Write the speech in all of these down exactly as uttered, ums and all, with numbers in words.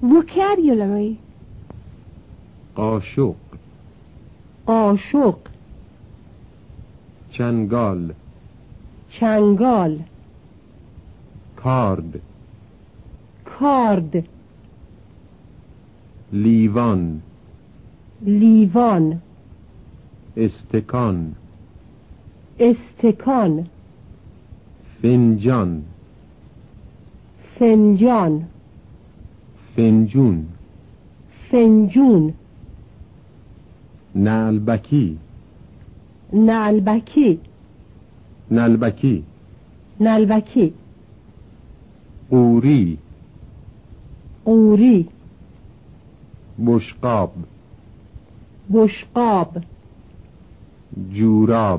Vocabulary. قاشق. قاشق. چنگال. چنگال. کارد. کارد. لیوان. لیوان. استکان. استکان. فنجان. فنجان. فنجون. فنجون. نعلبکی. نعلبکی. نلبکی. نلبکی. قوری. قوری. بشقاب. بشقاب. جوراب.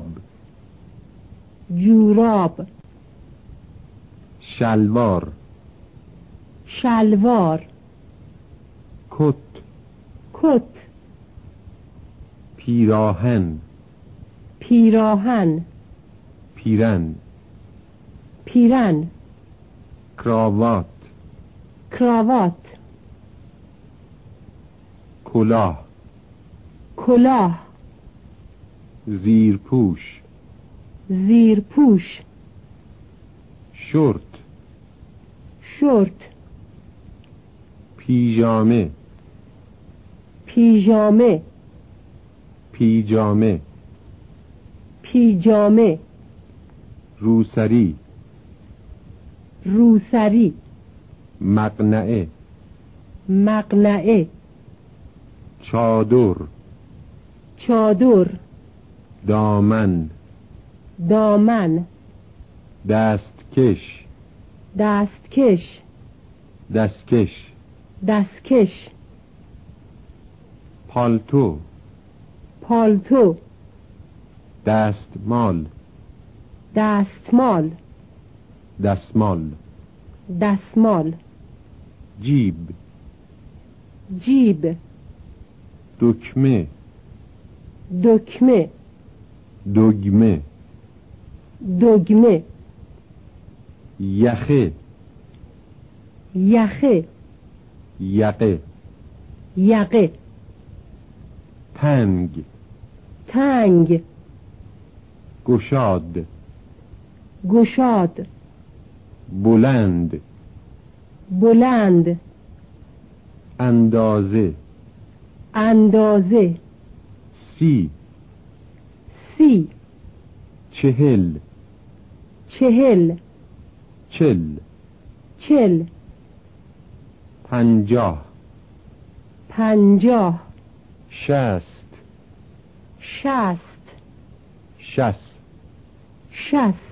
جوراب. شلوار. شلوار. کت. کت. پیراهن. پیراهن. پیرن. پیرن. کراوات. کراوات. کلاه. کلاه. زیرپوش. زیرپوش. شورت. شورت. پیژامه. پیژامه. پیجامه. پیجامه. روسری. روسری. مقنعه. مقنعه. چادر. چادر. دامن. دامن. دستکش. دستکش. دستکش. دستکش. پالتو. پالتو. دستمال. دستمال. دستمال. دستمال. جیب. جیب. دکمه. دکمه. دگمه. دگمه. یخه. یخه. یقه. یقه. تنگ. تنگ. گشاد. گشاد. بلند. بلند. اندازه. اندازه. سی. سی. چهل. چهل. چل. چل. پنجاه. پنجاه. شست. شست. شست. شست.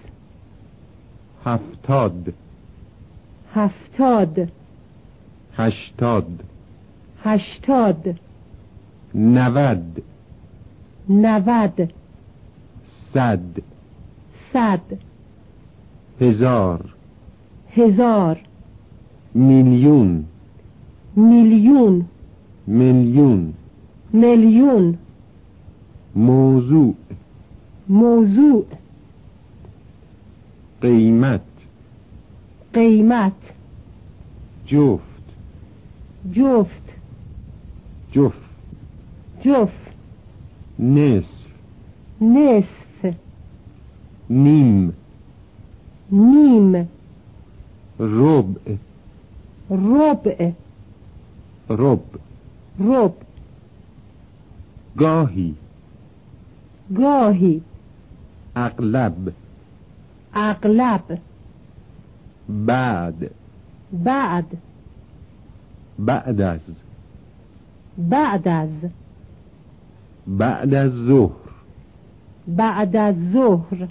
هفتاد. هفتاد. هشتاد. هشتاد. نود. نود. صد. صد. هزار. هزار. میلیون. میلیون. میلیون. میلیون. موضوع. موضوع. قیمت. قیمت. جفت. جفت. جفت. جفت. نصف. نصف. نیم. نیم. ربع. ربع. ربع. ربع. گاهی. گاهی. اغلب. اغلب. بعد. بعد. بعد از. بعد از. بعد از ظهر. بعد از ظهر.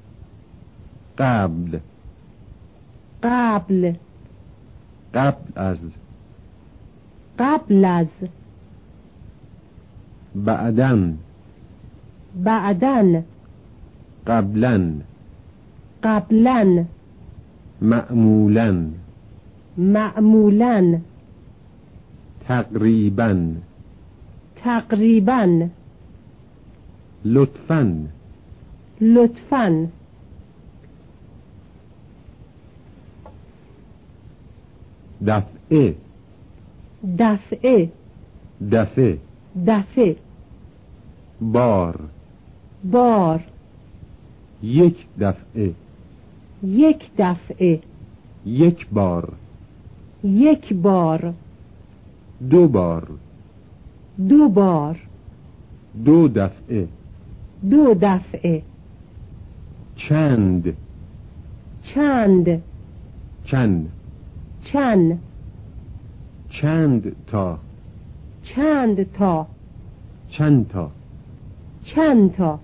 قبل. قبل. قبل از. قبل از. بعدن. بعدن. قبلن. قبلن. معمولاً. معمولاً. تقریباً. تقریباً. لطفاً. لطفاً. دفعه. دفعه دفه دفعه بار بار یک دفعه یک دفعه یک بار یک بار دو بار دو بار دو دفعه دو دفعه چند چند چند چند چند تا چند تا چند تا چند تا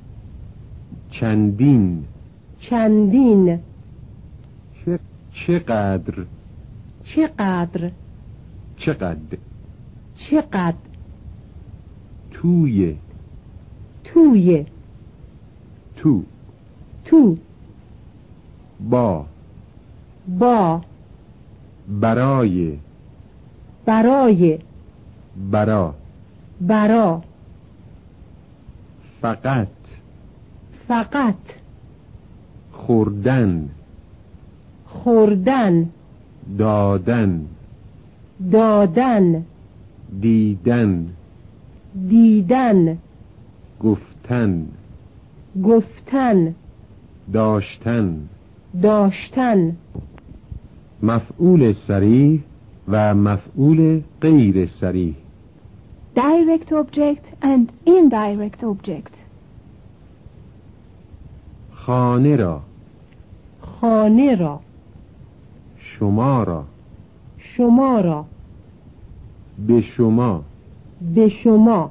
چندین چندین چه چقدر چقدر چقدر چقدر توی توی تو تو با با برای برای برا برا فقط فقط خوردن خوردن دادن دادن دیدن دیدن گفتن گفتن داشتن داشتن مفعول صریح و مفعول غیر صریح. Direct object and indirect object. خانه را خانه را شما را شما را به شما به شما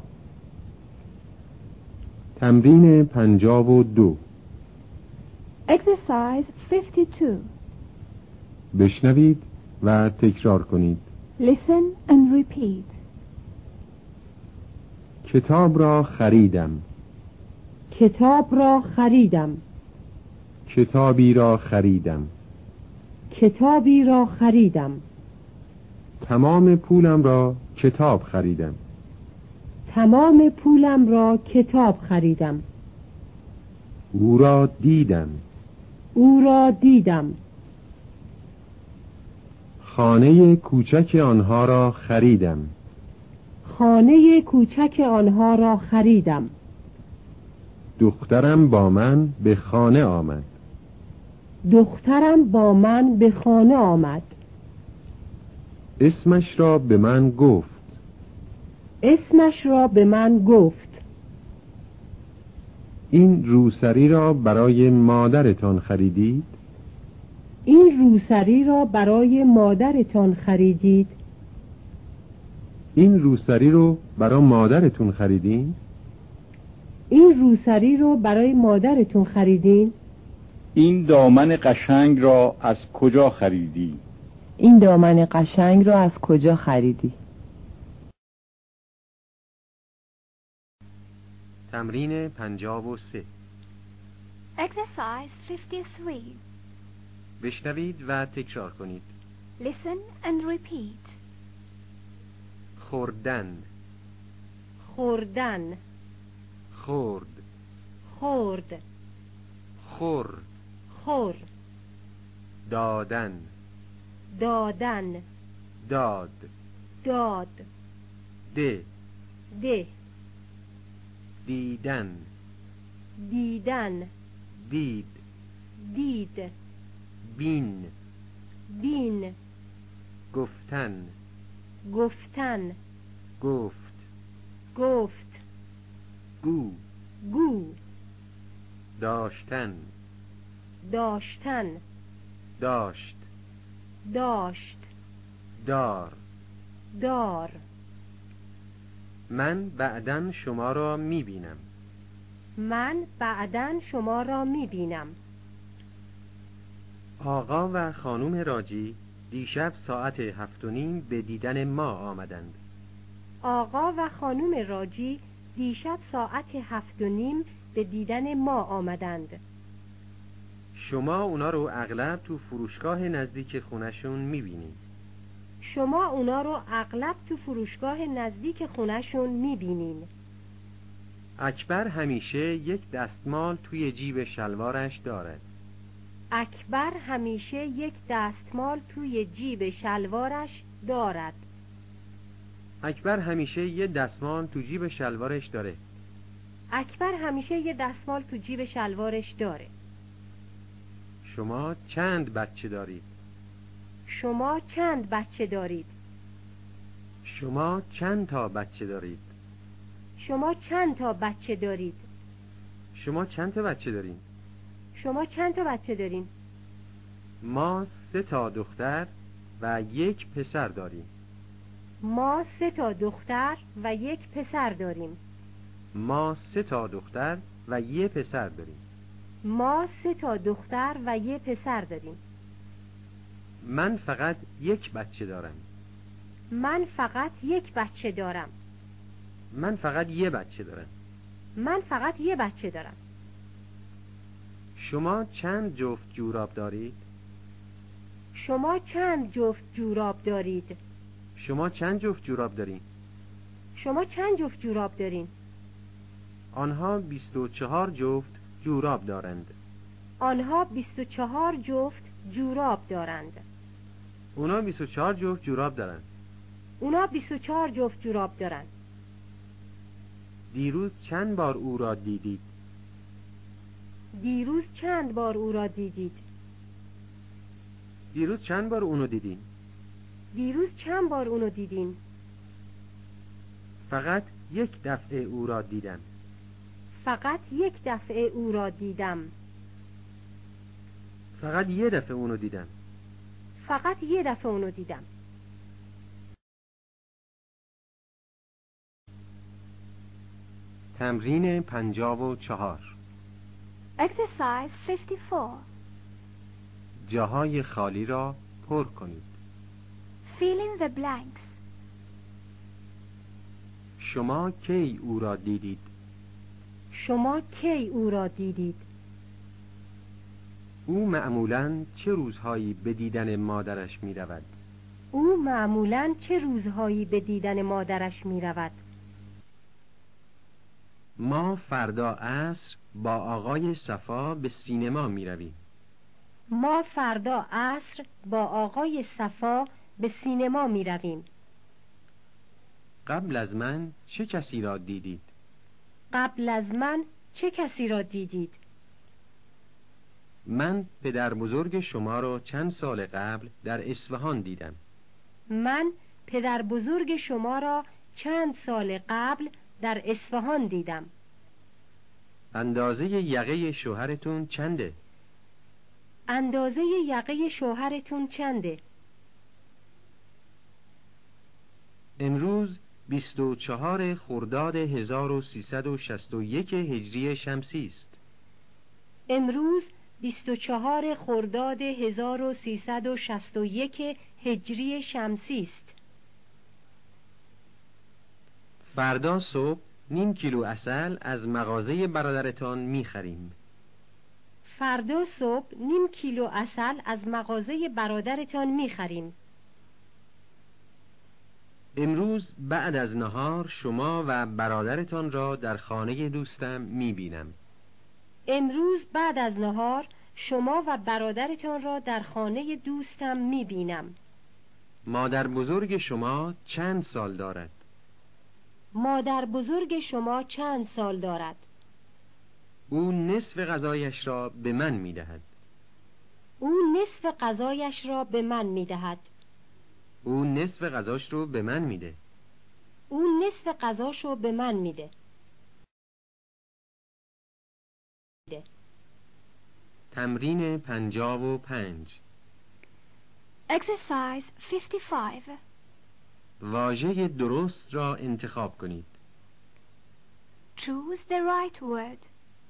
تمرین پنجاب و دو Exercise fifty-two. بشنوید و تکرار کنید. Listen and repeat. کتاب را خریدم. کتاب را خریدم کتابی را خریدم. کتابی را خریدم تمام پولم را کتاب خریدم. تمام پولم را کتاب خریدم او را دیدم. او را دیدم خانه کوچک آنها را خریدم. خانه کوچک آنها را خریدم دخترم با من به خانه آمد. دخترم با من به خانه آمد اسمش را به من گفت. اسمش را به من گفت این روسری را برای مادرتان خریدید؟ این روسری را برای مادرتان خریدید این روسری رو برای مادرتون خریدین؟ این روسری رو برای مادرتون خریدین این دامن قشنگ را از کجا خریدی؟ این دامن قشنگ را از کجا خریدی؟ تمرین پنجاب و سه. Exercise fifty-three. بشنوید و تکرار کنید. Listen and repeat. خوردن خوردن خورد خورد خور خور دادن دادن داد داد ده ده دیدن دیدن دید دید بین بین گفتن گفتن گفت گفت گو گو داشتن داشتن داشت داشت دار دار من بعداً شما را میبینم. من بعداً شما را میبینم آقا و خانم راجی دیشب ساعت هفت و نیم به دیدن ما آمدند. آقا و خانم راجی دیشب ساعت هفت و نیم به دیدن ما آمدند. شما اونا رو اغلب تو فروشگاه نزدیک خونشون میبینید. شما اونا رو اغلب تو فروشگاه نزدیک خونشون میبینین. اکبر همیشه یک دستمال توی جیب شلوارش دارد. اکبر همیشه یک دستمال توی جیب شلوارش دارد. اکبر همیشه یه دستمال تو جیب شلوارش داره. اکبر همیشه یه دستمال تو جیب شلوارش داره. شما چند بچه دارید؟ شما چند بچه دارید؟ شما چند تا بچه دارید؟ شما چند تا بچه دارید؟ شما چند تا بچه دارید؟ شما چند تا بچه دارین؟ ما سه تا دختر و یک پسر داریم. ما سه تا دختر و یک پسر داریم. ما سه تا دختر و یک پسر داریم. ما سه تا دختر و یک پسر داریم. من فقط یک بچه دارم. من فقط یک بچه دارم. من فقط یه بچه دارم. من فقط یه بچه دارم. شما چند جفت جوراب دارید؟ شما چند جفت جوراب دارید؟ شما چند جفت جوراب دارید؟ شما چند جفت جوراب دارین؟ آنها بیست و چهار جفت جوراب دارند. آنها بیست و چهار جفت جوراب دارند. اونا بیست و چهار جفت جوراب دارند. اونا بیست و چهار جفت جوراب دارند. دیروز چند بار او را دیدید؟ دیروز چند بار او را دیدید؟ دیروز چند بار اونو دیدین؟ دیروز چند بار اونو دیدین؟ فقط یک دفعه او را دیدم. فقط یک دفعه او را دیدم. فقط یه دفعه اونو دیدم. فقط یه دفعه اونو دیدم. تمرین پنجاه و چهار. Exercise fifty-four. جاهای خالی را پر کنید. Fill in the blanks. شما کی او را دیدید؟ شما کی او را دیدید؟ او معمولاً چه روزهایی به دیدن مادرش می رود؟ او معمولاً چه روزهایی به دیدن مادرش می رود؟ ما فردا عصر با آقای صفا به سینما می رویم. ما فردا عصر با آقای صفا به سینما می رویم. قبل از من چه کسی را دیدید؟ قبل از من چه کسی را دیدید؟ من پدر بزرگ شما را چند سال قبل در اصفهان دیدم. من پدر بزرگ شما را چند سال قبل در اصفهان دیدم. اندازه یقه شوهرتون چنده؟ اندازه یقه شوهرتون چنده؟ امروز بیست و چهار خرداد هزار و سیصد و شصت و یک هجری شمسی است. امروز بیست و چهار خرداد هزار و سیصد و شصت و یک هجری شمسی است. فردا صبح نیم کیلو عسل از مغازه برادرتان می‌خریم. فردا صبح نیم کیلو عسل از مغازه برادرتان می‌خریم. امروز بعد از نهار شما و برادرتان را در خانه دوستم می‌بینم. امروز بعد از نهار شما و برادرتان را در خانه دوستم می‌بینم. مادر بزرگ شما چند سال دارد؟ مادر بزرگ شما چند سال دارد؟ او نصف غذایش را به من می‌دهد. او نصف غذایش را به من می‌دهد. او نصف غذاش رو به من میده. او نصف غذاش رو به من میده. تمرین پنجاه و پنج. Exercise fifty-five. واژه درست را انتخاب کنید. Choose the right word.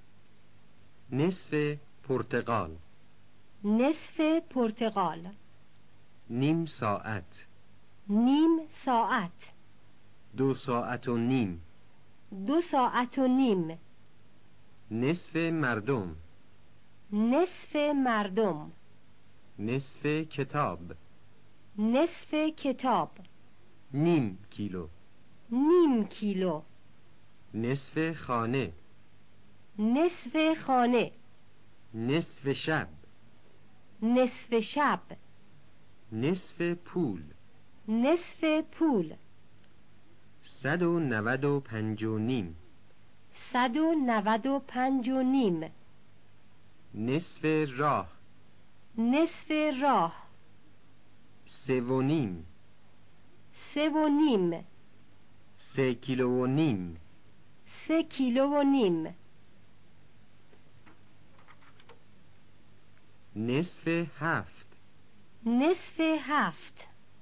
نصف پرتقال. نصف پرتقال. نیم ساعت. نیم ساعت. دو ساعت و نیم. دو ساعت و نیم. نصف مردم. نصف مردم. نصف کتاب. نصف کتاب. نیم کیلو. نیم کیلو. نصف خانه. نصف خانه. نصف شب. نصف شب. نصف پول. نصف پول. صد و نود و پنج و نیم. صد و نود و پنج و نیم. نصف راه. نصف راه. سه و نیم. سه و نیم. سه کیلو و نیم. سه کیلو و نیم. نصف هفت. نصف هفت.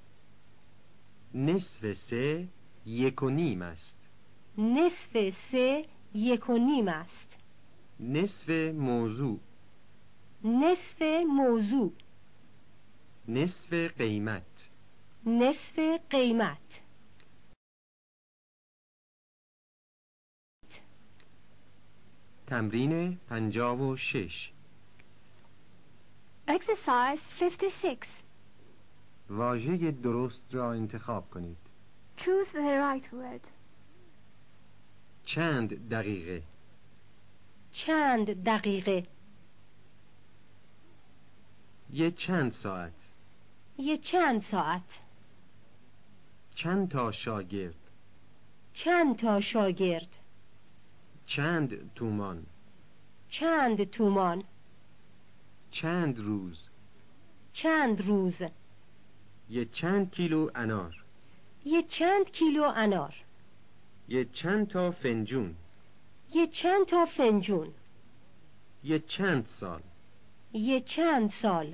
نصف سه یک و نیم است. نصف سه یک و نیم است. نصف موضوع. نصف موضوع. نصف قیمت. نصف قیمت. تمرین پنجاه و شش. Exercise fifty-six. واژه درست را انتخاب کنید. Choose the right word. چند دقیقه. چند دقیقه. یه چند ساعت. یه چند ساعت. چند تا شاگرد. چند تا شاگرد. چند تومان. چند تومان. چند روز. چند روز. یه چند کیلو انار. یه چند کیلو انار. یه چند تا فنجون. یه چند تا فنجون. یه چند سال. یه چند سال.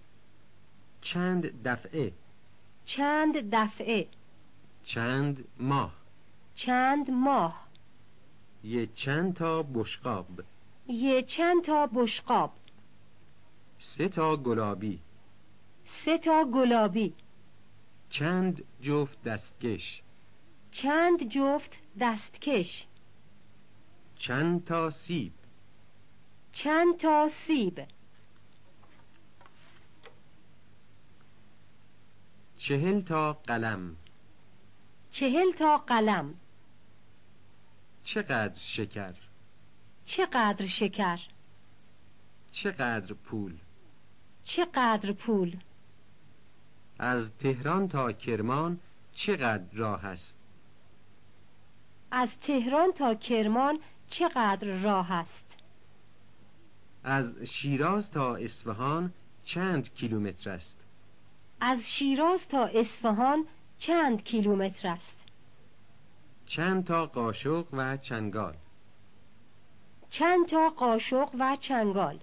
چند دفعه. چند دفعه. چند ماه. چند ماه. یه چند تا بشقاب. یه چند تا بشقاب. سه تا گلابی. سه تا گلابی. چند جفت دستکش. چند جفت دستکش. چند تا سیب. چند تا سیب. چهل تا قلم. چهل تا قلم. چقدر شکر. چقدر شکر. چقدر پول. چقدر پول. از تهران تا کرمان چقدر راه است؟ از تهران تا کرمان چقدر راه است؟ از شیراز تا اصفهان چند کیلومتر است؟ از شیراز تا اصفهان چند کیلومتر است؟ چند تا قاشق و چنگال. چند تا قاشق و چنگال.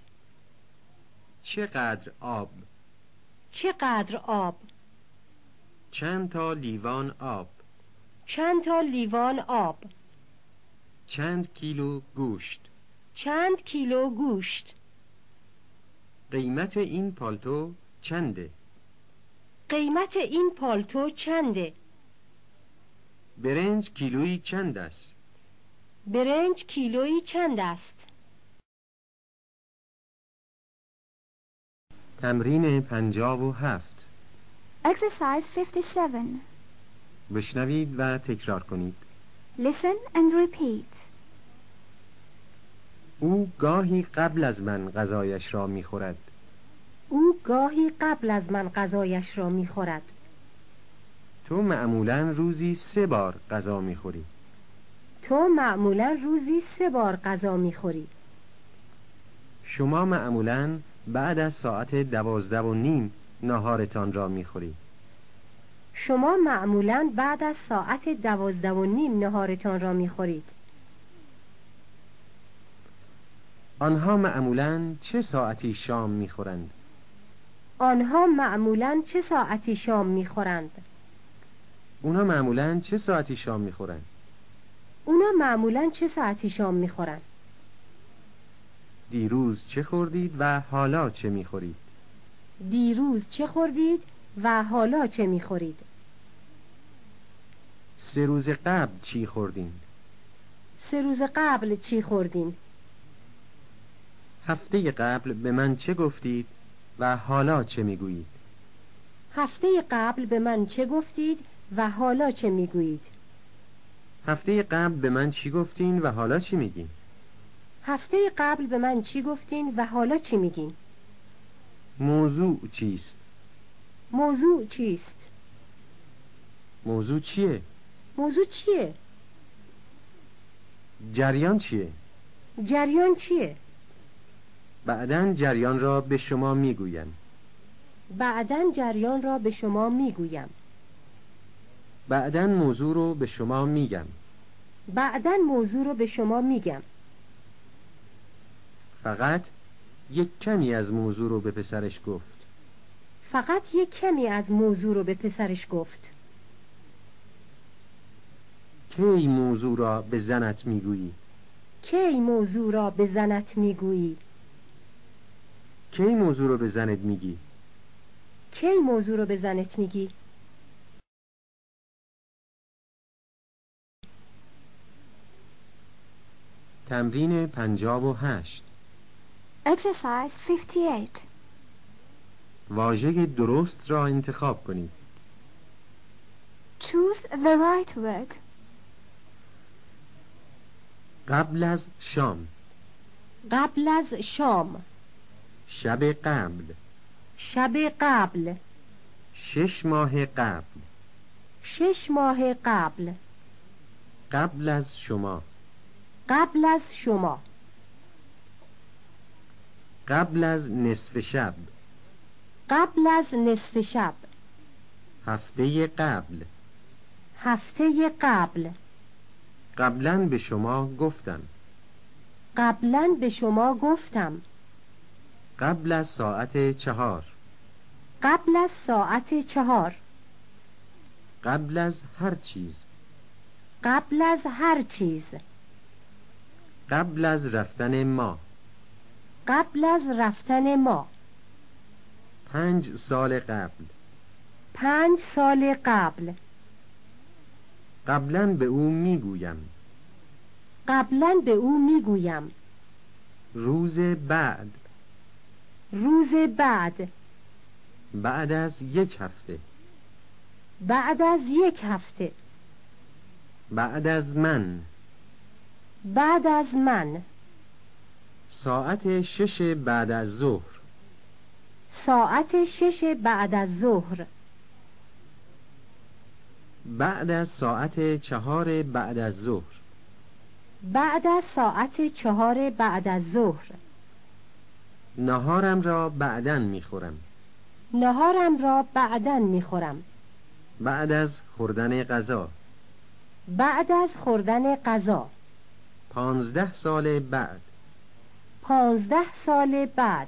چقدر آب. چقدر آب. چند تا لیوان آب. چند تا لیوان آب. چند کیلو گوشت. چند کیلو گوشت. قیمت این پالتو چنده؟ قیمت این پالتو چنده؟ برنج کیلویی چند است؟ برنج کیلویی چند است؟ تمرین پنجاه و هفت. Exercise fifty-seven. بشنوید و تکرار کنید. Listen and repeat. او گاهی قبل از من غذایش را می‌خورد. او گاهی قبل از من غذایش را می‌خورد. تو معمولاً روزی سه بار غذا می‌خوری. تو معمولا روزی سه بار غذا می‌خوری. شما معمولاً بعد از ساعت دوازده و نیم ناهارتان را می‌خوری. شما معمولا بعد از ساعت دوازده و نیم نهارتان را می‌خورید. آنها معمولاً چه ساعتی شام می‌خورند؟ آنها معمولا چه ساعتی شام می‌خورند؟ اونا معمولاً چه ساعتی شام می‌خورند؟ اونا معمولا چه ساعتی شام می‌خورند؟ دیروز چه خوردید و حالا چه می‌خورید؟ دیروز چه خوردید و حالا چه می‌خورید؟ سه روز قبل چی خوردین؟ سه روز قبل چی خوردین؟ هفته قبل به من چه گفتید و حالا چه میگویید؟ هفته قبل به من چه گفتید و حالا چه میگویید؟ هفته قبل به من چی گفتین و حالا چی میگین؟ هفته قبل به من چی گفتین و حالا چی میگین؟ موضوع چیست؟ موضوع چیست؟ موضوع چیه؟ موضوع چیه؟ جریان چیه؟ جریان چیه؟ بعداً جریان را به شما میگویم. بعداً جریان را به شما میگویم. بعداً موضوع رو به شما میگم. بعداً موضوع رو به شما میگم. فقط یک کمی از موضوع رو به پسرش گفت. فقط یک کمی از موضوع رو به پسرش گفت. کی موضوع را به زنت میگویی؟ کی موضوع را به زنت میگویی؟ کی موضوع رو به زنت میگی؟ کی موضوع رو به زنت میگی؟ تمرین پنجاب و هشت. Exercise fifty-eight. واژه درست را انتخاب کنید. Choose the right word. قبل از شام. قبل از شام. شب قبل. شب قبل. شش ماه قبل. شش ماه قبل. قبل از شما. قبل از شما. قبل از نصف شب. قبل از نصف شب. هفته قبل. هفته قبل. قبلاً به شما گفتم. قبلاً به شما گفتم. قبل از ساعت چهار. قبل از ساعت چهار. قبل از هر چیز. قبل از هر چیز. قبل از رفتن ما. قبل از رفتن ما. پنج سال قبل. پنج سال قبل. قبلاً به او میگویم. قبلاً به او میگویم. روز بعد. روز بعد. بعد از یک هفته. بعد از یک هفته. بعد از من. بعد از من. ساعت شش بعد از ظهر. ساعت شش بعد از ظهر. بعد از ساعت چهار بعد از ظهر. بعد از ساعت چهار بعد از ظهر. نهارم را بعداً میخورم. نهارم را بعداً میخورم. بعد از خوردن غذا. بعد از خوردن غذا. پانزده سال بعد. پانزده سال بعد.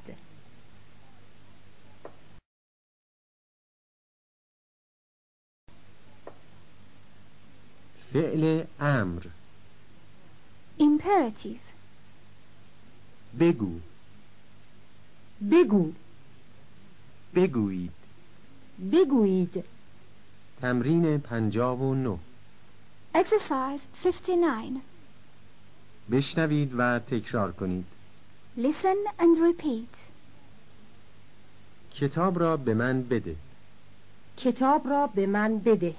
فعل امر. Imperative. بگو. بگو. بگویید. بگویید. تمرین پنجاب و نه. Exercise fifty-nine. بشنوید و تکرار کنید. Listen and repeat. کتاب را به من بده. کتاب را به من بده.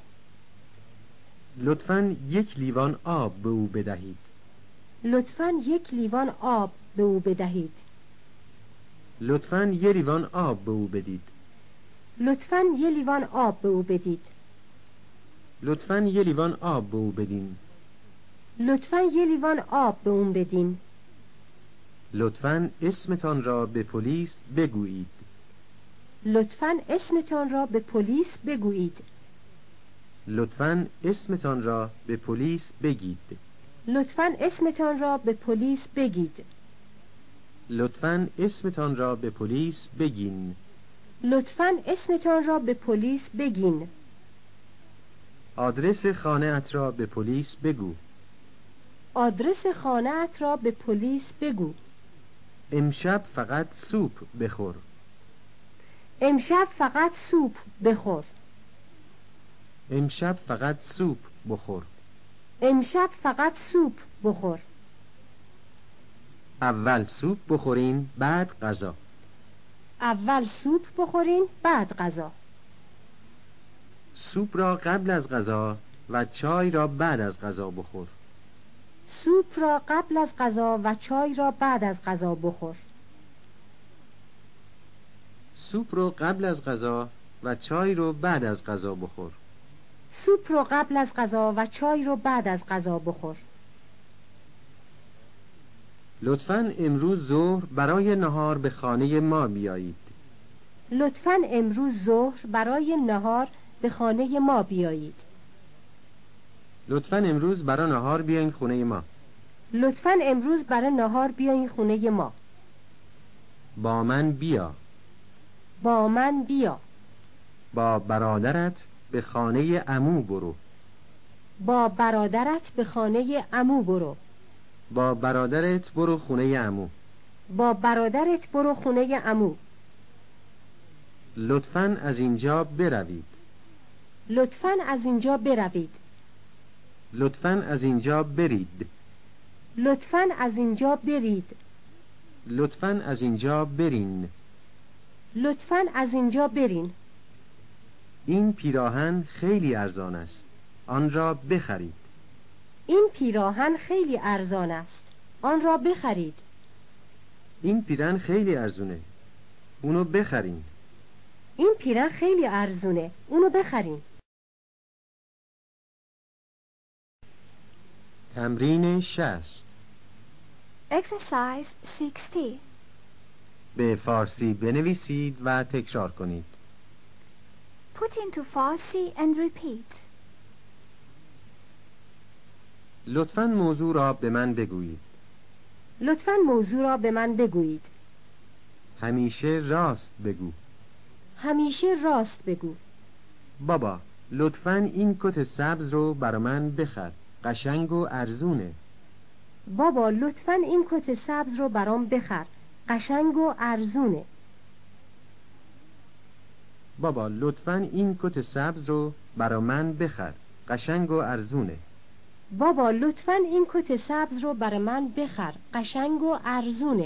لطفاً یک لیوان آب به او بدهید. لطفاً یک لیوان آب به او بدهید. لطفاً یک لیوان آب به او بدید. لطفاً یک لیوان آب به او بدید. لطفاً یک لیوان آب به او بدین. لطفاً یک لیوان آب به اون بدین. لطفاً اسمتان را به پلیس بگویید. لطفاً اسمتان را به پلیس بگویید. لطفاً اسمتان را به پلیس بگید. لطفاً اسمتان را به پلیس بگید. لطفاً اسمتان را به پلیس بگین. لطفاً اسمتان را به پلیس بگین. آدرس خانه ات را به پلیس بگو. آدرس خانه ات را به پلیس بگو. امشب فقط سوپ بخور. امشب فقط سوپ بخور. امشب فقط سوپ بخور. امشب فقط سوپ بخور. اول سوپ بخورین بعد غذا. اول سوپ بخورین بعد غذا. سوپ را قبل از غذا و چای را بعد از غذا بخور. سوپ را قبل از غذا و چای را بعد از غذا بخور. سوپ رو قبل از غذا و چای رو بعد از غذا بخور. سوپ رو قبل از غذا و چای رو بعد از غذا بخور. لطفاً امروز ظهر برای نهار به خانه ما بیایید. لطفاً امروز ظهر برای نهار به خانه ما بیایید. لطفاً امروز برای نهار بیاین خونه ما. لطفاً امروز برای نهار بیاین خونه ما. با من بیا. با من بیا. با برادرت به خانه عمو برو. با برادرت به خانه عمو برو. با برادرت برو خونه عمو. با برادرت برو خونه عمو. لطفاً از اینجا بروید. لطفاً از اینجا بروید. لطفاً از اینجا برید. لطفاً از اینجا برید. لطفاً از اینجا برین. لطفاً از اینجا برین. این پیراهن خیلی ارزان است. آن را بخرید. این پیراهن خیلی ارزان است. آن را بخرید. این پیراهن خیلی ارزونه. اونو بخرین. این پیراهن خیلی ارزونه. اونو بخرین. تمرین شصت. Exercise sixty. به فارسی بنویسید و تکرار کنید. Put into Farsi and repeat. لطفاً موضوع را به من بگویید. لطفاً موضوع را به من بگویید. همیشه راست بگو. همیشه راست بگو. بابا، لطفاً این کت سبز رو برا من بخر. قشنگ و ارزونه. بابا لطفاً این کت سبز رو برام بخر. قشنگ و ارزونه. بابا لطفاً این کت سبز رو برا من بخر. قشنگ و ارزونه. بابا لطفاً این کت سبز رو برای من بخر. قشنگ و ارزونه.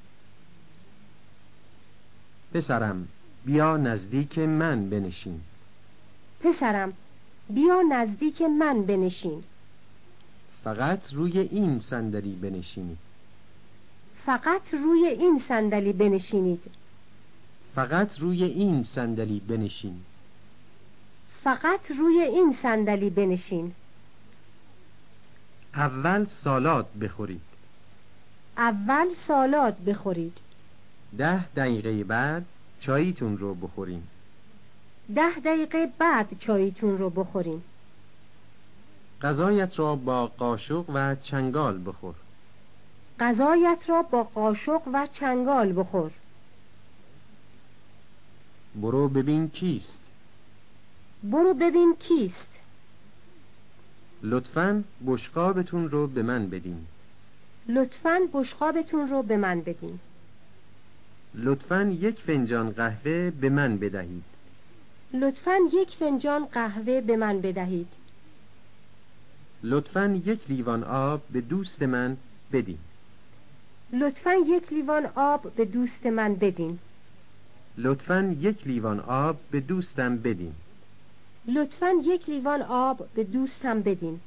پسرم، بیا نزدیک من بنشین. پسرم، بیا نزدیک من بنشین. فقط روی این صندلی بنشینید. فقط روی این صندلی بنشینید. فقط روی این صندلی بنشین. فقط روی این صندلی بنشین. اول سالاد بخورید. اول سالاد بخورید. ده دقیقه بعد چاییتون رو بخورین. ده دقیقه بعد چاییتون رو بخورین. غذایت را با قاشق و چنگال بخور. غذایت را با قاشق و چنگال بخور. برو ببین کیست. برو ببین کیست. لطفاً بشقابتون رو به من بدین. لطفاً بشقابتون رو به من بدین. لطفاً یک فنجان قهوه به من بدهید. لطفاً یک فنجان قهوه به من بدهید. لطفاً یک لیوان آب به دوست من بدین. لطفاً یک لیوان آب به دوست من بدین. لطفاً یک لیوان آب به دوستم بدین. لطفاً یک لیوان آب به دوستم بدین.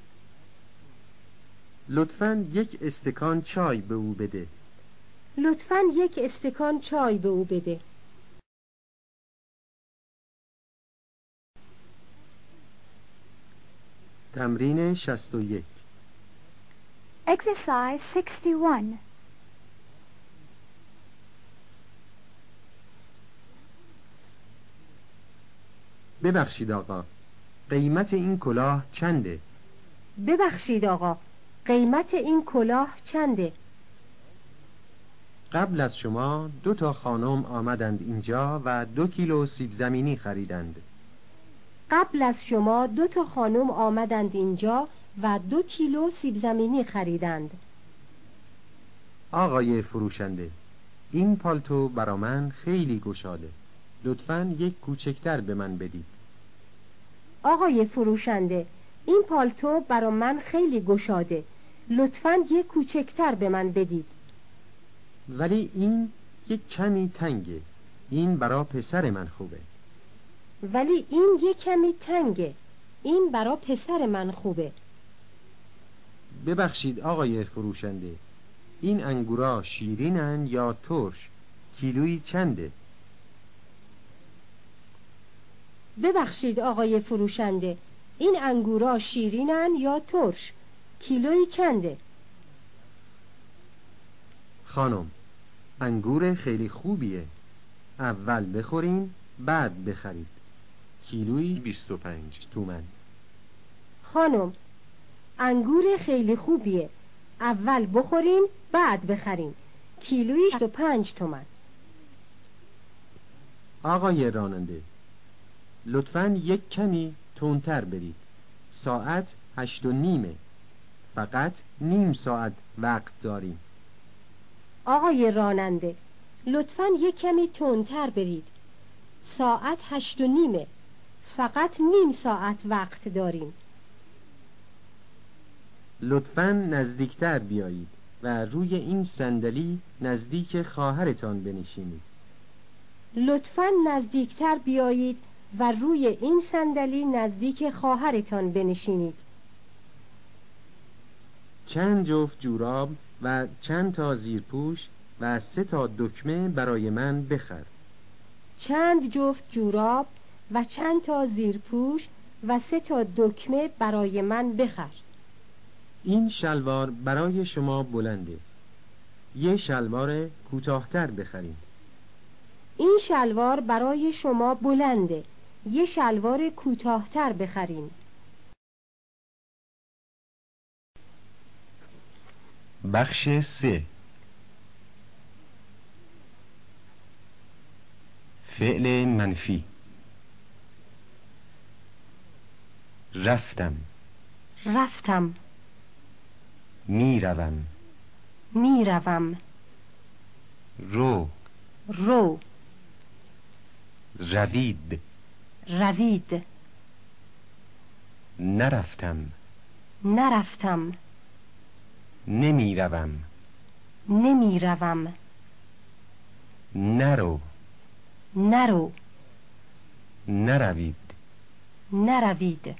لطفاً یک استکان چای به او بده. لطفاً یک استکان چای به او بده. تمرین شصت و یک. Exercise sixty-one. ببخشید آقا، قیمت این کلاه چنده؟ ببخشید آقا، قیمت این کلاه چنده؟ قبل از شما دو تا خانم آمدند اینجا و دو کیلو سیب زمینی خریدند. قبل از شما دو تا خانم آمدند اینجا و دو کیلو سیب زمینی خریدند. آقای فروشنده، این پالتو برا من خیلی گشاده. لطفاً یک کوچکتر به من بدید. آقای فروشنده، این پالتو برا من خیلی گشاده. لطفاً یک کوچکتر به من بدید. ولی این یک کمی تنگه. این برا پسر من خوبه. ولی این یک کمی تنگه. این برا پسر من خوبه. ببخشید آقای فروشنده، این انگورا شیرینن یا ترش؟ کیلویی چنده؟ ببخشید آقای فروشنده، این انگورا شیرینن یا ترش؟ کیلویی چنده؟ خانم، انگور خیلی خوبیه. اول بخورین بعد بخرید. کیلویی بیست و پنج تومن. خانم، انگور خیلی خوبیه. اول بخورین بعد بخرین. کیلویی بیست و پنج تومن. آقای راننده، لطفاً یک کمی تندتر برید. ساعت هشت و نیمه. فقط نیم ساعت وقت داریم. آقای راننده، لطفاً یک کمی تندتر برید. ساعت هشت و نیمه. فقط نیم ساعت وقت داریم. لطفاً نزدیکتر بیایید و روی این صندلی نزدیک خواهرتان بنشینید. لطفاً نزدیکتر بیایید و روی این صندلی نزدیک خواهرتان بنشینید. چند جفت جوراب و چند تا زیرپوش و سه تا دکمه برای من بخر. چند جفت جوراب و چند تا زیرپوش و سه تا دکمه برای من بخر. این شلوار برای شما بلنده. یه شلوار کوتاه‌تر بخرید. این شلوار برای شما بلنده. یه شلوار کوتاه‌تر بخرین. بخش سه. فعل منفی. رفتم، رفتم، میروم، میروم، رو، رو، روید، روید، نرفتم، نرفتم، نمیروم، نمیروم، نرو، نرو، نروید. نروید.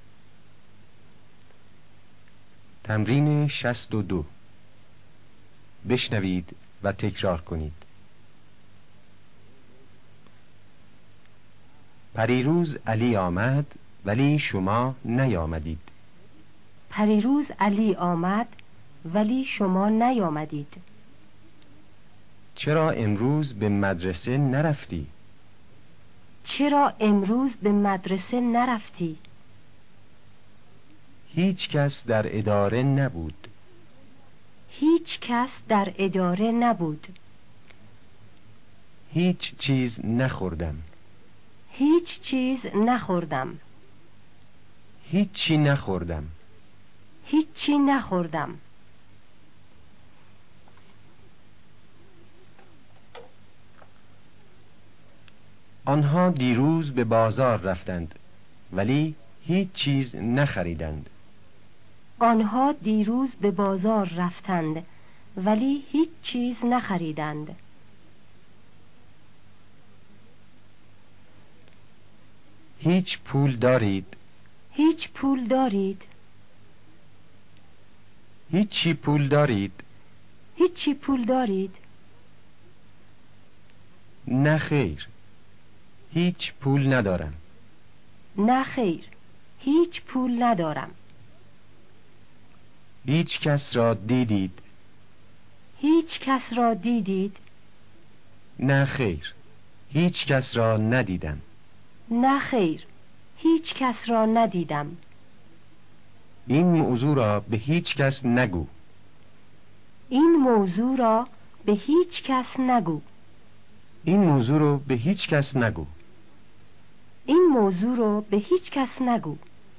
تمرین شصت و دو. بشنوید و تکرار کنید. پریروز علی آمد ولی شما نیامدید. پریروز علی آمد ولی شما نیامدید. چرا امروز به مدرسه نرفتی؟ چرا امروز به مدرسه نرفتی؟ هیچ کس در اداره نبود. هیچ کس در اداره نبود. هیچ چیز نخوردم. هیچ چیز نخوردم. هیچی نخوردم. هیچی نخوردم. آنها دیروز به بازار رفتند ولی هیچ چیز نخریدند. آنها دیروز به بازار رفتند ولی هیچ چیز نخریدند. هیچ پول دارید؟ هیچ پول دارید؟ هیچی پول دارید؟ هیچی پول دارید؟ نه خیر. هیچ پول ندارم. نه خیر. هیچ پول ندارم. هیچ کس را دیدید؟ هیچ کس را دیدید؟ نه خیر. هیچ کس را ندیدم. نه خیر. هیچ کس را ندیدم. این موضوع را به هیچ کس نگو. این موضوع را به هیچ کس نگو. این موضوع رو به هیچ کس نگو. این موضوع رو به هیچ کس نگو.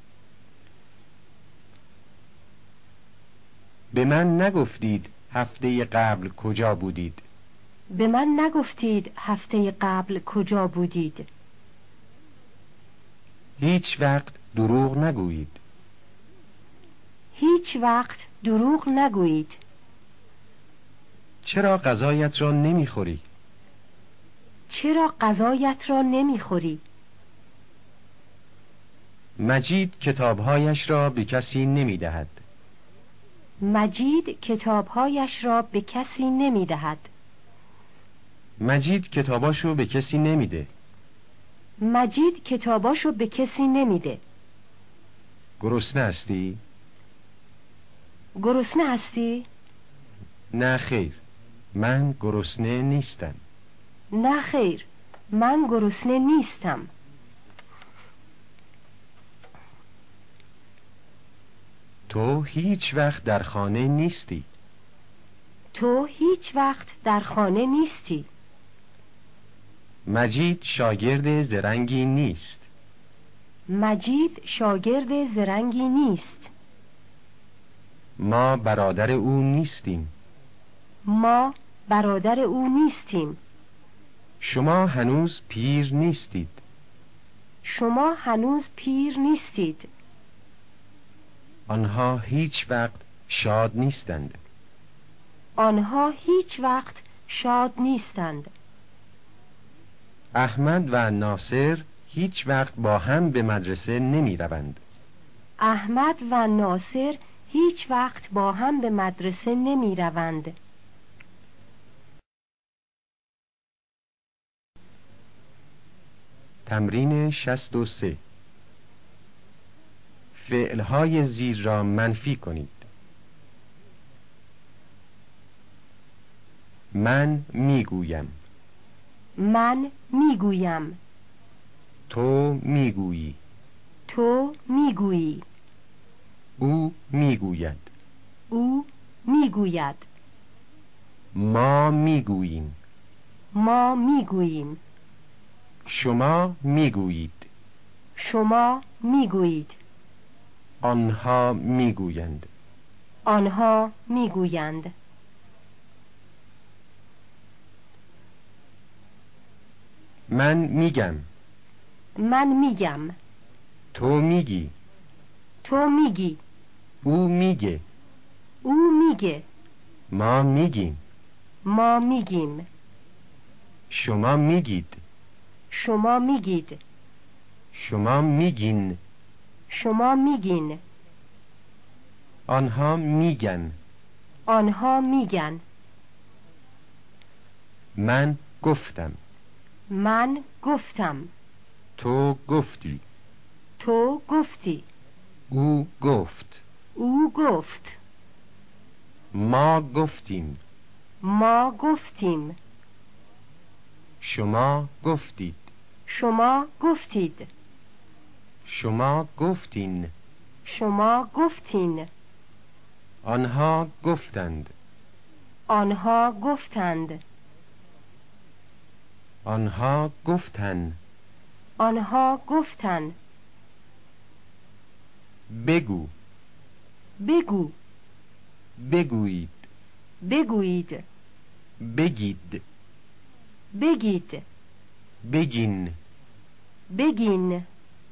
به من نگفتید هفته قبل کجا بودید. به من نگفتید هفته قبل کجا بودید. هیچ وقت دروغ نگویید. هیچ وقت دروغ نگویید. چرا غذایت را نمیخوری؟ چرا غذایت را نمیخوری؟ مجید کتابهایش را به کسی نمیدهد. مجید کتابهایش را به کسی نمیدهد. مجید کتاباشو به کسی نمیده. مجید کتاباشو به کسی نمیده. گرسنه هستی؟ گرسنه هستی؟ نه خیر، من گرسنه نیستم. نه خیر، من گرسنه نیستم. تو هیچ وقت در خانه نیستی. تو هیچ وقت در خانه نیستی. مجید شاگرد زرنگی نیست. مجید شاگرد زرنگی نیست. ما برادر او نیستیم. ما برادر او نیستیم. شما هنوز پیر نیستید. شما هنوز پیر نیستید. آنها هیچ وقت شاد نیستند. آنها هیچ وقت شاد نیستند. احمد و ناصر هیچ وقت با هم به مدرسه نمی روند. احمد و ناصر هیچ وقت با هم به مدرسه نمی روند. تمرین شصت و سه. فعلهای زیر را منفی کنید. من میگویم. من میگویم. تو میگویی. تو میگویی. او میگوید. او میگوید. ما میگوییم. ما میگوییم. شما میگویید. شما میگویید. آنها میگویند. آنها میگویند. من میگم. من میگم. تو میگی. تو میگی. او میگه. او میگه. ما میگیم. ما میگیم. شما میگید. شما میگید. شما میگین. شما میگین. آنها میگن. آنها میگن. من گفتم. من گفتم. تو گفتی. تو گفتی. او گفت. او گفت. ما گفتیم. ما گفتیم. شما گفتید. شما گفتید. شما گفتین. شما گفتین. آنها گفتند. آنها گفتند. آنها گفتند. آنها گفتند. بگو. بگو. بگویید. بگویید. بگید. بگید. بگین. بگین.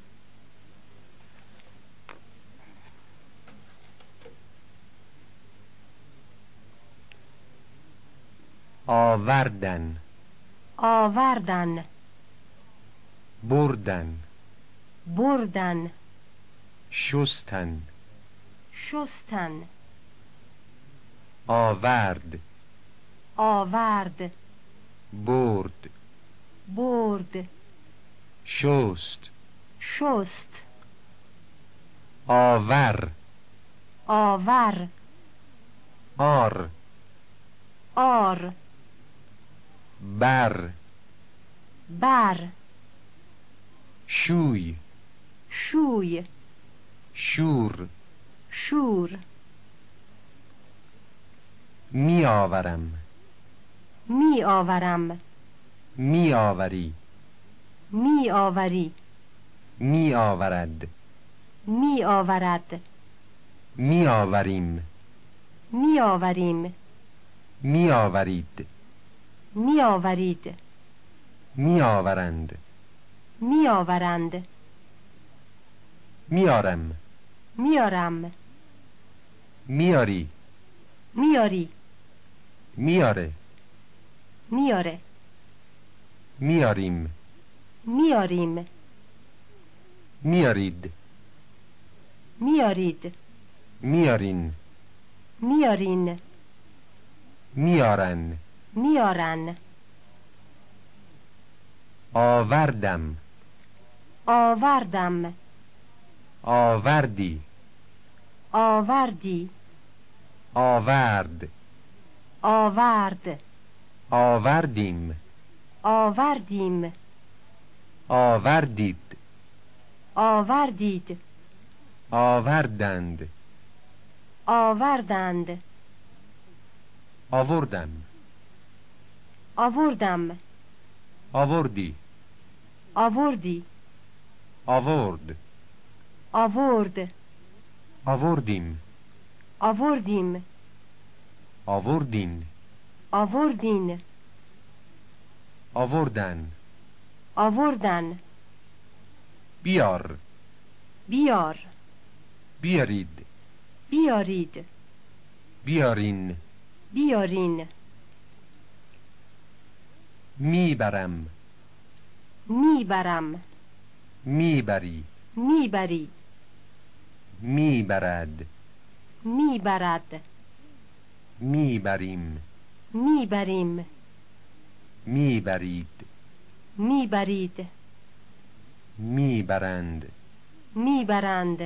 آوردن. آوردن. بردن. بردن. شستن. شستن. آورد. آورد. برد. برد. شست. شست. آور. آور. آر. آر. بر. بر. شوی. شوی. شور. شور. می آورم. می آورم. می آوری. می آوری. می آورد. می آورد. می آوریم. می آوریم. می آورید. می آورید. می آورند. می آورند. میارم. میارم. میاری. میاری. میاره. میاره. میاریم. میاریم. میارید. میارید. میارین. میارین. میارن. میارن. آوردم. آوردم. آوردی آوردی آورد آورد آوردیم آوردیم آوردید آوردید آوردند آوردند آوردم آوردم آوردی آوردی آورد آورد آوردیم آوردیم آوردین آوردین آوردن آوردن بیار بیار بیارید بیارید بیارین بیارین میبرم میبرم میبری میبری میبرد میبرد میبریم میبریم میبرید میبرید میبرند میبرند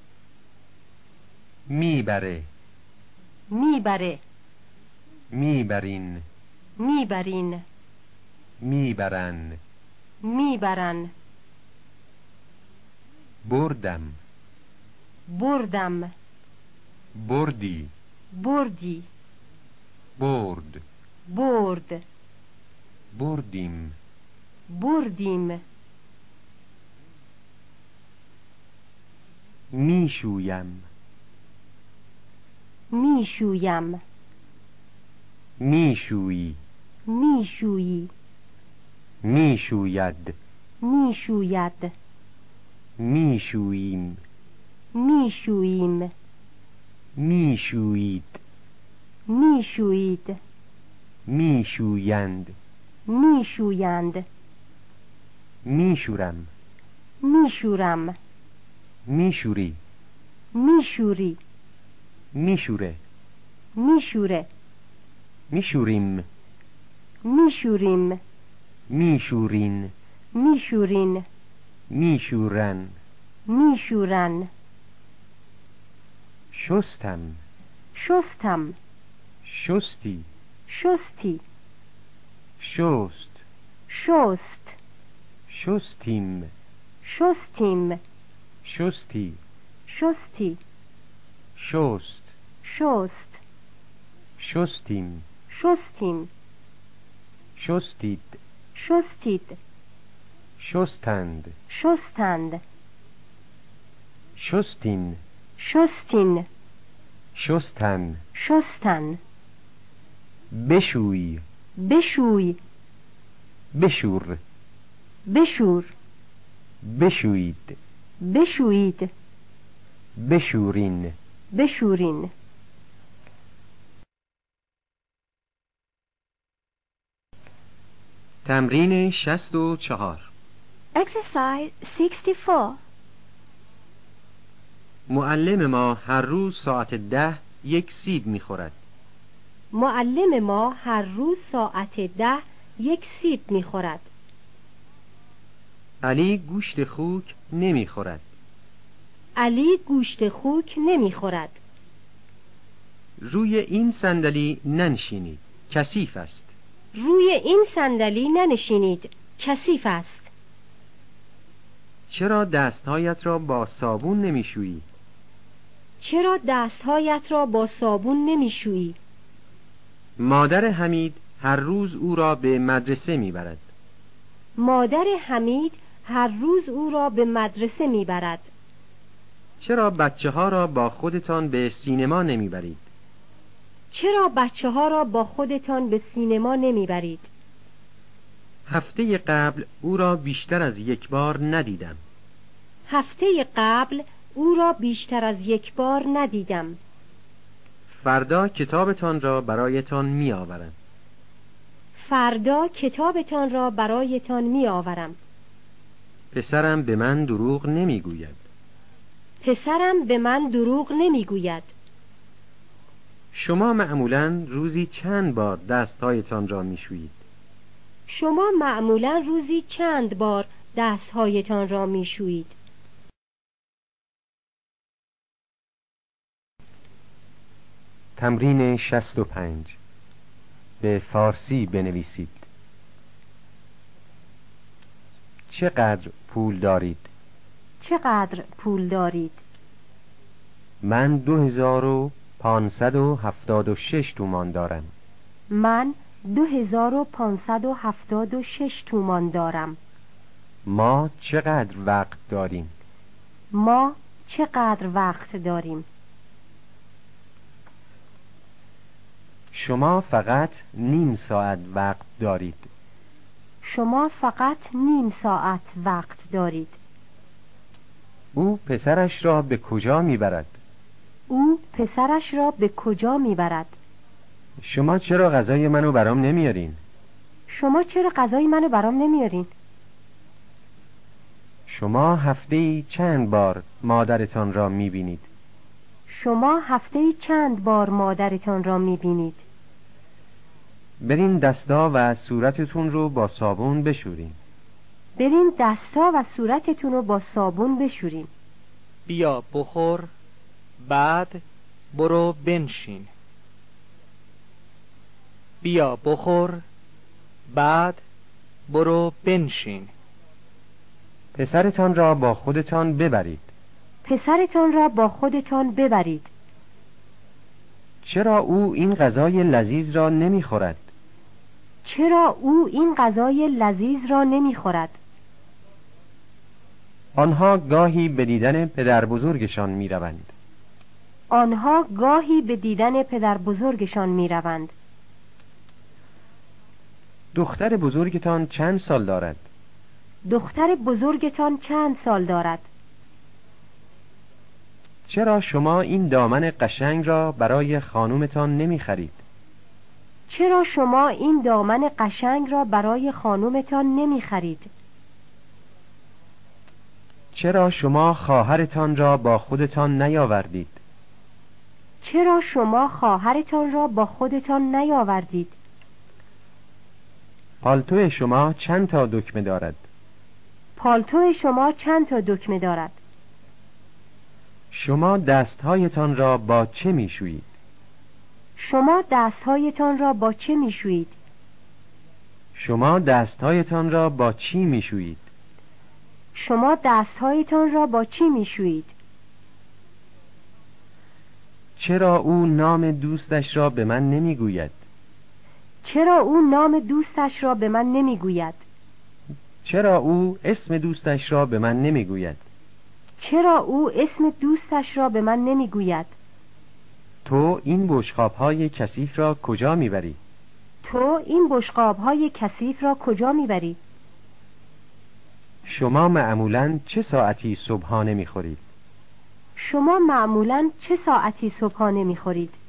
میبره میبره میبرین میبرین میبرن میبرن بردم بردم بردی بردی برد برد بردیم بردیم میشویم میشویم میشویی میشویی میشوید میشوید میشوییم میشوییم میشویید میشویید میشویند میشویند میشورم میشورم میشوری میشوری میشوره میشوره میشوریم میشوریم میشورین میشورین میشورن میشورن شستم شستم شستی شستی شست شست شستیم شستیم شستی شستی شست شست شستیم شستیم شستید شستید شستند شستند شستین شستین شستن شستن بشوی بشوی بشور بشور بشویید بشویید بشورین بشورین تمرین شست و چهار. Exercise sixty-four. معلم ما هر روز ساعت ده یک سیب میخورد. معلم ما هر روز ساعت ده یک سیب میخورد. علی گوشت خوک نمیخورد. علی گوشت خوک نمیخورد. روی این صندلی ننشینید، کثیف است. روی این صندلی ننشینید، کثیف است. چرا دستهایت را با صابون نمیشویی؟ چرا دستهایت را با صابون نمیشویی؟ مادر حمید هر روز او را به مدرسه میبرد. مادر حمید هر روز او را به مدرسه میبرد. چرا بچه ها را با خودتان به سینما نمیبرید؟ چرا بچه ها را با خودتان به سینما نمیبرید؟ هفته قبل او را بیشتر از یک بار ندیدم. هفته قبل او را بیشتر از یک بار ندیدم. فردا کتابتان را برایتان می آورم. فردا کتابتان را برایتان می آورم. پسرم به من دروغ نمی گوید. پسرم به من دروغ نمی گوید. شما معمولاً روزی چند بار دستهایتان را می شویید؟ شما معمولاً روزی چند بار دستهایتان را می شویید؟ تمرین شصت و پنج. به فارسی بنویسید. چقدر پول دارید؟ چقدر پول دارید؟ من دو هزار و پانصد و هفتاد و شش تومان دارم. من دو هزار و پانصد و هفتاد و شش تومان دارم. ما چقدر وقت داریم؟ ما چقدر وقت داریم؟ شما فقط نیم ساعت وقت دارید. شما فقط نیم ساعت وقت دارید. او پسرش را به کجا میبرد؟ او پسرش را به کجا میبرد؟ شما چرا غذای منو برام نمیارین؟ شما چرا غذای منو برام نمیارین؟ شما هفته‌ای چند بار مادرتان را میبینید؟ شما هفته‌ای چند بار مادرتان را میبینید؟ برین دستا و صورتتون رو با صابون بشورین. برین دستا و صورتتون رو با صابون بشورین. بیا بخور، بعد برو بنشین. بیا بخور، بعد برو بنشین. پسرتان را با خودتان ببرید. پسرتان را با خودتان ببرید. چرا او این غذای لذیذ را نمیخورد؟ چرا او این غذای لذیذ را نمیخورد؟ آنها گاهی به دیدن پدر بزرگشان میروند. آنها گاهی به دیدن پدر بزرگشان میروند. دختر بزرگتان چند سال دارد؟ دختر بزرگتان چند سال دارد؟ چرا شما این دامن قشنگ را برای خانومتان نمی خرید؟ چرا شما این دامن قشنگ را برای خانومتان نمی خرید؟ چرا شما خواهرتان را با خودتان نیاوردید؟ چرا شما خواهرتان را با خودتان نیاوردید؟ پالتو شما چند تا دکمه دارد؟ پالتو شما چند تا دکمه دارد؟ شما دستهایتان را با چه میشویید؟ شما دستهایتان را با چه میشویید؟ شما دستهایتان را با چی میشویید؟ شما دستهایتان را با چی میشویید؟ چرا او نام دوستش را به من نمیگوید؟ چرا او نام دوستش را به من نمیگوید؟ چرا او اسم دوستش را به من نمیگوید؟ چرا او اسم دوستش را به من نمیگوید؟ تو این بشقاب‌های کثیف را کجا میبری؟ تو این بشقاب‌های کثیف را کجا میبری؟ شما معمولاً چه ساعتی صبحانه میخورید؟ شما معمولاً چه ساعتی صبحانه میخورید؟